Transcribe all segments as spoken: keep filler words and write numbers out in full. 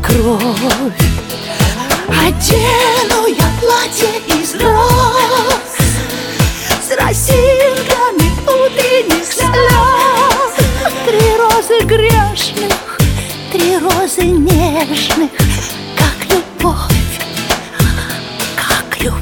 кровь. Одену я платье из роз с росинками утренних слез. Три розы грешных, три розы нежных, как любовь, как любовь.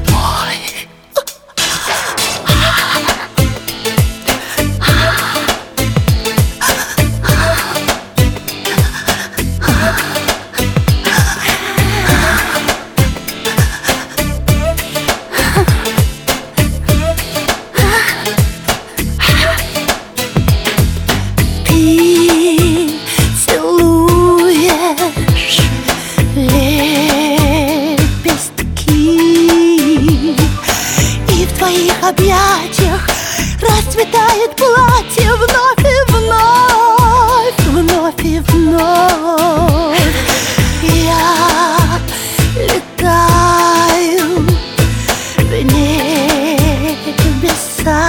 В твоих объятиях расцветает платье вновь и вновь, вновь и вновь. Я летаю в небеса.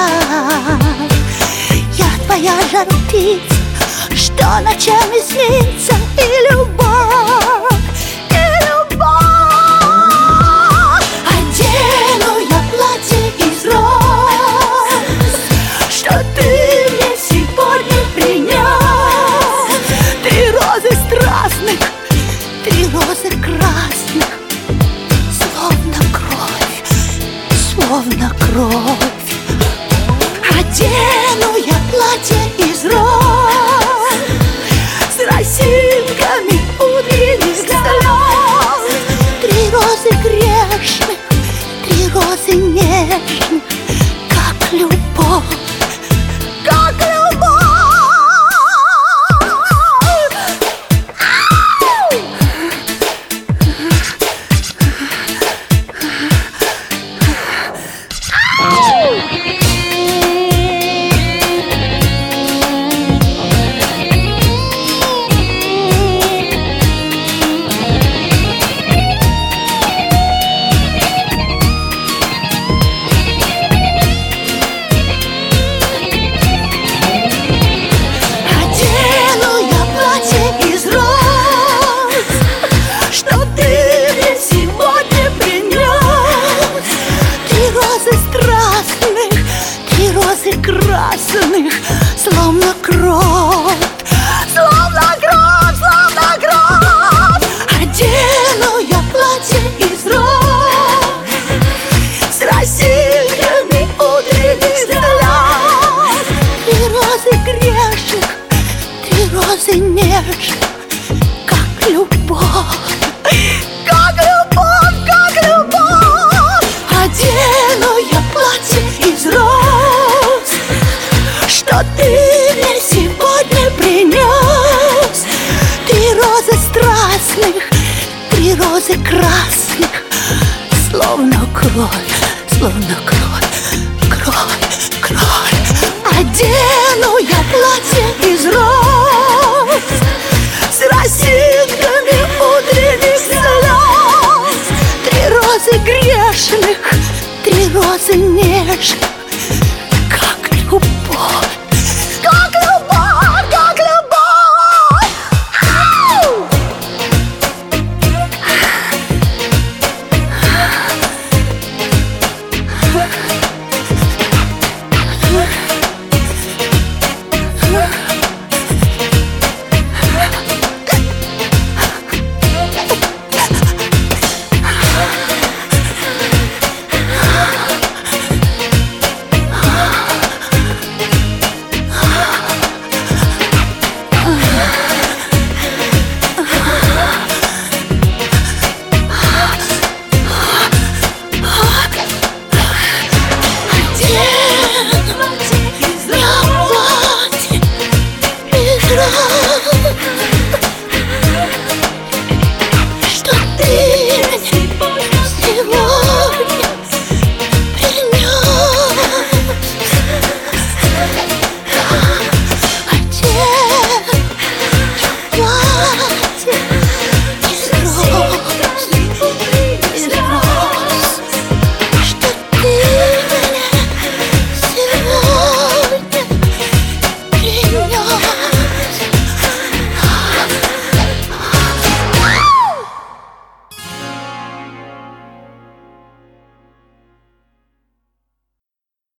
Я твоя жар-птица, что ночами снится, и любовь, и любовь. Одену я платье из роз, что ты мне сегодня принес. Три розы страстных, три розы красных, словно кровь, словно кровь. Одену я платье из роз с росинками утренних слез. Три розы грешных, три розы нежных, как любовь, как любовь. Красных, словно кровь, словно кровь, словно кровь. Одену я платье из роз с росинками утренних слез. Три розы грешных, три розы нежных, как любовь, как любовь, как любовь. Одену я платье из роз, что ты мне сегодня принес. Три розы страстных, три розы красных, словно кровь, словно кровь, кровь, кровь. Одену я платье из роз с росинками утренних слез. Три розы грешных, три розы нежных,